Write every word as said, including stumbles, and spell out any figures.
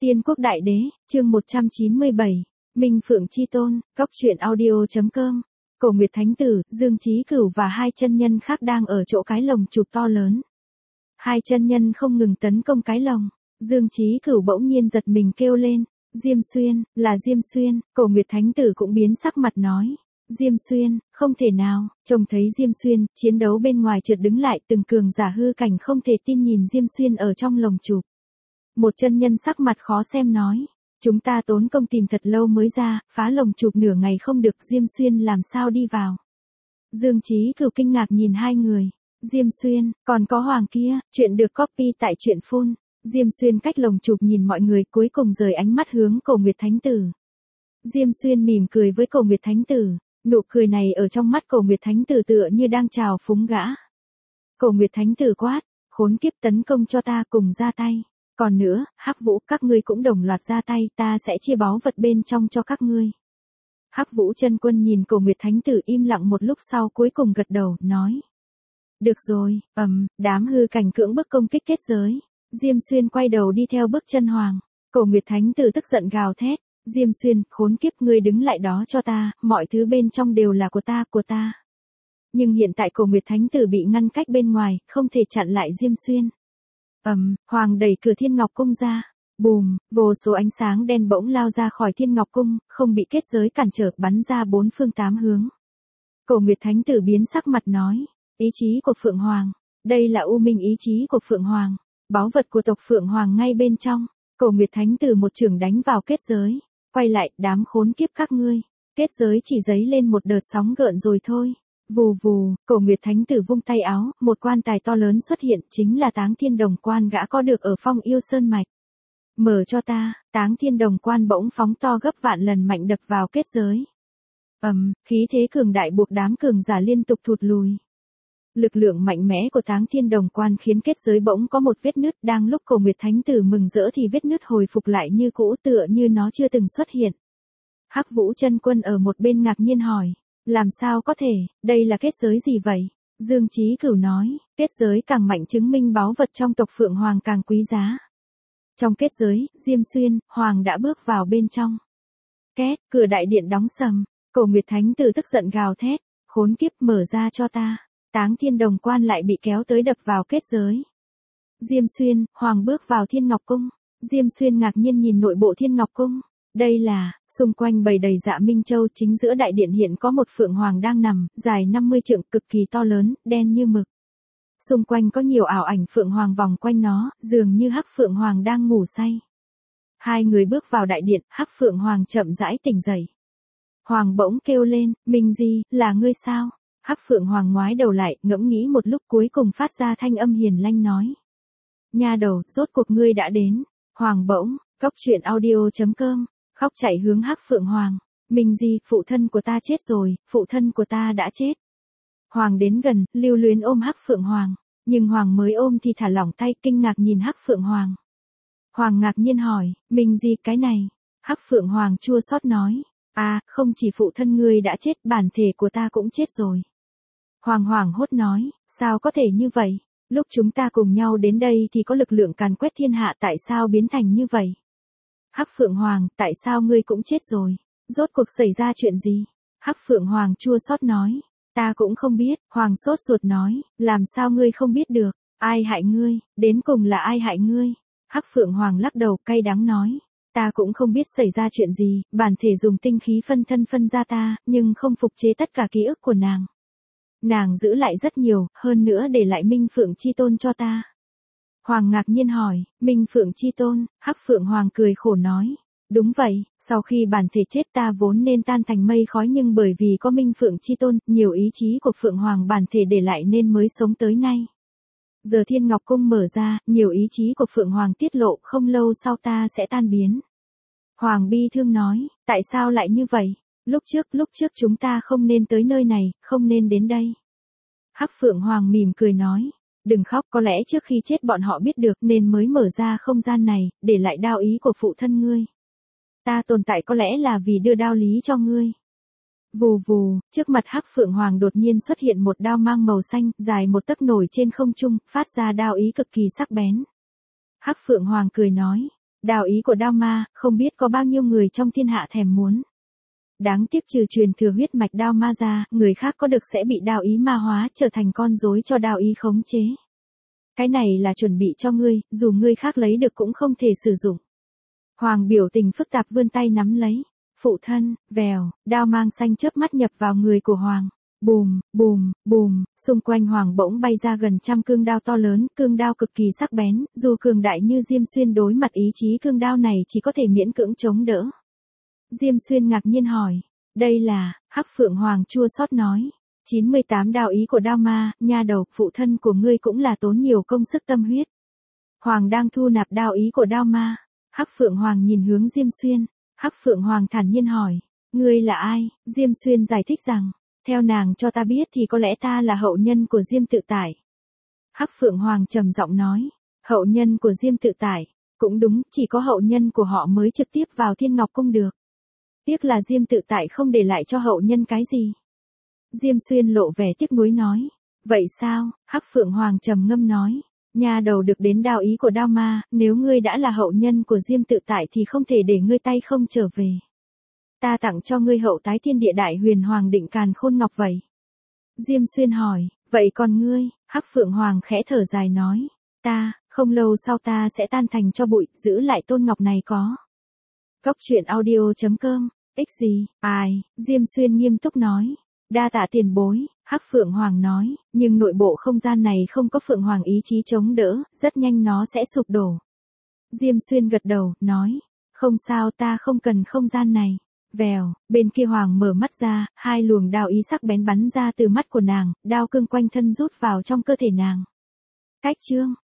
Tiên Quốc Đại Đế, chương một trăm chín mươi bảy, Minh Phượng Chi Tôn, Góc truyện audio.com. Cổ Nguyệt Thánh Tử, Dương Chí Cửu và hai chân nhân khác đang ở chỗ cái lồng chụp to lớn. Hai chân nhân không ngừng tấn công cái lồng. Dương Chí Cửu bỗng nhiên giật mình kêu lên, Diêm Xuyên, là Diêm Xuyên. Cổ Nguyệt Thánh Tử cũng biến sắc mặt nói, Diêm Xuyên, không thể nào. Trông thấy Diêm Xuyên, chiến đấu bên ngoài chợt đứng lại, từng cường giả hư cảnh không thể tin nhìn Diêm Xuyên ở trong lồng chụp. Một chân nhân sắc mặt khó xem nói, chúng ta tốn công tìm thật lâu mới ra, phá lồng chụp nửa ngày không được, Diêm Xuyên làm sao đi vào. Dương Chí Cửu kinh ngạc nhìn hai người, Diêm Xuyên, còn có Hoàng kia, chuyện được copy tại truyện phun. Diêm Xuyên cách lồng chụp nhìn mọi người, cuối cùng rời ánh mắt hướng Cổ Nguyệt Thánh Tử. Diêm Xuyên mỉm cười với Cổ Nguyệt Thánh Tử, nụ cười này ở trong mắt Cổ Nguyệt Thánh Tử tựa như đang chào phúng gã. Cổ Nguyệt Thánh Tử quát, khốn kiếp, tấn công cho ta, cùng ra tay. Còn nữa, Hắc Vũ, các ngươi cũng đồng loạt ra tay, ta sẽ chia báu vật bên trong cho các ngươi. Hắc Vũ Chân Quân nhìn Cổ Nguyệt Thánh Tử im lặng một lúc sau cuối cùng gật đầu, nói. Được rồi, ầm, đám hư cảnh cưỡng bức công kích kết giới. Diêm Xuyên quay đầu đi theo bước chân Hoàng. Cổ Nguyệt Thánh Tử tức giận gào thét, Diêm Xuyên, khốn kiếp, ngươi đứng lại đó cho ta, mọi thứ bên trong đều là của ta, của ta. Nhưng hiện tại Cổ Nguyệt Thánh Tử bị ngăn cách bên ngoài, không thể chặn lại Diêm Xuyên. Ầm, um, Hoàng đẩy cửa Thiên Ngọc Cung ra. Bùm, vô số ánh sáng đen bỗng lao ra khỏi Thiên Ngọc Cung, không bị kết giới cản trở, bắn ra bốn phương tám hướng. Cổ Nguyệt Thánh Tử biến sắc mặt nói, ý chí của Phượng Hoàng, đây là u minh ý chí của Phượng Hoàng, báu vật của tộc Phượng Hoàng ngay bên trong. Cổ Nguyệt Thánh Tử một chưởng đánh vào kết giới, quay lại, đám khốn kiếp các ngươi. Kết giới chỉ giấy lên một đợt sóng gợn rồi thôi. Vù vù, Cổ Nguyệt Thánh Tử vung tay áo, một quan tài to lớn xuất hiện, chính là Táng Thiên Đồng Quan gã có được ở Phong Yêu Sơn mạch. Mở cho ta. Táng Thiên Đồng Quan bỗng phóng to gấp vạn lần mạnh đập vào kết giới. Ầm, um, khí thế cường đại buộc đám cường giả liên tục thụt lùi. Lực lượng mạnh mẽ của Táng Thiên Đồng Quan khiến kết giới bỗng có một vết nứt, đang lúc Cổ Nguyệt Thánh Tử mừng rỡ thì vết nứt hồi phục lại như cũ, tựa như nó chưa từng xuất hiện. Hắc Vũ Chân Quân ở một bên ngạc nhiên hỏi, làm sao có thể, đây là kết giới gì vậy? Dương Chí Cửu nói, kết giới càng mạnh chứng minh báu vật trong tộc Phượng Hoàng càng quý giá. Trong kết giới, Diêm Xuyên, Hoàng đã bước vào bên trong. Két, cửa đại điện đóng sầm. Cổ Nguyệt Thánh Tử tức giận gào thét, khốn kiếp, mở ra cho ta. Táng Thiên Đồng Quan lại bị kéo tới đập vào kết giới. Diêm Xuyên, Hoàng bước vào Thiên Ngọc Cung. Diêm Xuyên ngạc nhiên nhìn nội bộ Thiên Ngọc Cung. Đây là, xung quanh bầy đầy Dạ Minh Châu, chính giữa đại điện hiện có một Phượng Hoàng đang nằm, dài năm mươi trượng, cực kỳ to lớn, đen như mực. Xung quanh có nhiều ảo ảnh Phượng Hoàng vòng quanh nó, dường như Hắc Phượng Hoàng đang ngủ say. Hai người bước vào đại điện, Hắc Phượng Hoàng chậm rãi tỉnh dậy. Hoàng bỗng kêu lên, Minh Di, là ngươi sao? Hắc Phượng Hoàng ngoái đầu lại, ngẫm nghĩ một lúc cuối cùng phát ra thanh âm hiền lanh nói. Nha đầu, rốt cuộc ngươi đã đến. Hoàng bỗng, Góc truyện audio.com, khóc chạy hướng Hắc Phượng Hoàng. Minh Di, phụ thân của ta chết rồi, phụ thân của ta đã chết. Hoàng đến gần, lưu luyến ôm Hắc Phượng Hoàng. Nhưng Hoàng mới ôm thì thả lỏng tay, kinh ngạc nhìn Hắc Phượng Hoàng. Hoàng ngạc nhiên hỏi, Minh Di, cái này. Hắc Phượng Hoàng chua xót nói, à, không chỉ phụ thân ngươi đã chết, bản thể của ta cũng chết rồi. Hoàng Hoàng hốt nói, sao có thể như vậy? Lúc chúng ta cùng nhau đến đây thì có lực lượng càn quét thiên hạ, tại sao biến thành như vậy? Hắc Phượng Hoàng, tại sao ngươi cũng chết rồi? Rốt cuộc xảy ra chuyện gì? Hắc Phượng Hoàng chua xót nói, ta cũng không biết. Hoàng sốt ruột nói, làm sao ngươi không biết được? Ai hại ngươi? Đến cùng là ai hại ngươi? Hắc Phượng Hoàng lắc đầu, cay đắng nói, ta cũng không biết xảy ra chuyện gì, bản thể dùng tinh khí phân thân phân ra ta, nhưng không phục chế tất cả ký ức của nàng. Nàng giữ lại rất nhiều, hơn nữa để lại Minh Phượng Chi Tôn cho ta. Hoàng ngạc nhiên hỏi, Minh Phượng Chi Tôn? Hắc Phượng Hoàng cười khổ nói, đúng vậy, sau khi bản thể chết ta vốn nên tan thành mây khói, nhưng bởi vì có Minh Phượng Chi Tôn, nhiều ý chí của Phượng Hoàng bản thể để lại nên mới sống tới nay. Giờ Thiên Ngọc Cung mở ra, nhiều ý chí của Phượng Hoàng tiết lộ, không lâu sau ta sẽ tan biến. Hoàng bi thương nói, tại sao lại như vậy? Lúc trước, lúc trước chúng ta không nên tới nơi này, không nên đến đây. Hắc Phượng Hoàng mỉm cười nói, đừng khóc, có lẽ trước khi chết bọn họ biết được nên mới mở ra không gian này, để lại đao ý của phụ thân ngươi. Ta tồn tại có lẽ là vì đưa đao lý cho ngươi. Vù vù, trước mặt Hắc Phượng Hoàng đột nhiên xuất hiện một đao mang màu xanh, dài một tấc nổi trên không trung, phát ra đao ý cực kỳ sắc bén. Hắc Phượng Hoàng cười nói, Đao ý của đao ma, không biết có bao nhiêu người trong thiên hạ thèm muốn. Đáng tiếc trừ truyền thừa huyết mạch đao ma ra, người khác có được sẽ bị đao ý ma hóa, trở thành con rối cho đao ý khống chế. Cái này là chuẩn bị cho ngươi, dù ngươi khác lấy được cũng không thể sử dụng. Hoàng biểu tình phức tạp vươn tay nắm lấy. Phụ thân, vèo, đao mang xanh chớp mắt nhập vào người của Hoàng. Bùm, bùm, bùm, xung quanh Hoàng bỗng bay ra gần trăm cương đao to lớn, cương đao cực kỳ sắc bén, dù cường đại như Diêm Xuyên đối mặt ý chí cương đao này chỉ có thể miễn cưỡng chống đỡ. Diêm Xuyên ngạc nhiên hỏi, đây là, Hắc Phượng Hoàng chua xót nói. chín mươi tám đao ý của đao ma, nha đầu, phụ thân của ngươi cũng là tốn nhiều công sức tâm huyết. Hoàng đang thu nạp đao ý của đao ma. Hắc Phượng Hoàng nhìn hướng Diêm Xuyên. Hắc Phượng Hoàng thản nhiên hỏi, ngươi là ai? Diêm Xuyên giải thích rằng, theo nàng cho ta biết thì có lẽ ta là hậu nhân của Diêm Tự Tại. Hắc Phượng Hoàng trầm giọng nói, hậu nhân của Diêm Tự Tại, cũng đúng, chỉ có hậu nhân của họ mới trực tiếp vào Thiên Ngọc Cung được. Tiếc là Diêm Tự Tại không để lại cho hậu nhân cái gì. Diêm Xuyên lộ vẻ tiếc nuối nói, vậy sao? Hắc Phượng Hoàng trầm ngâm nói, nhà đầu được đến đao ý của đao ma, nếu ngươi đã là hậu nhân của Diêm Tự Tại thì không thể để ngươi tay không trở về. Ta tặng cho ngươi hậu tái thiên địa đại huyền hoàng định càn khôn ngọc vậy. Diêm Xuyên hỏi, vậy còn ngươi? Hắc Phượng Hoàng khẽ thở dài nói, ta, không lâu sau ta sẽ tan thành cho bụi, giữ lại tôn ngọc này có. Góc truyện audio chấm com, ích gì, ai? Diêm Xuyên nghiêm túc nói, đa tạ tiền bối. Hắc Phượng Hoàng nói, nhưng nội bộ không gian này không có Phượng Hoàng ý chí chống đỡ, rất nhanh nó sẽ sụp đổ. Diêm Xuyên gật đầu, nói, không sao, ta không cần không gian này. Vèo, bên kia Hoàng mở mắt ra, hai luồng đao ý sắc bén bắn ra từ mắt của nàng, đao cương quanh thân rút vào trong cơ thể nàng. Cách chương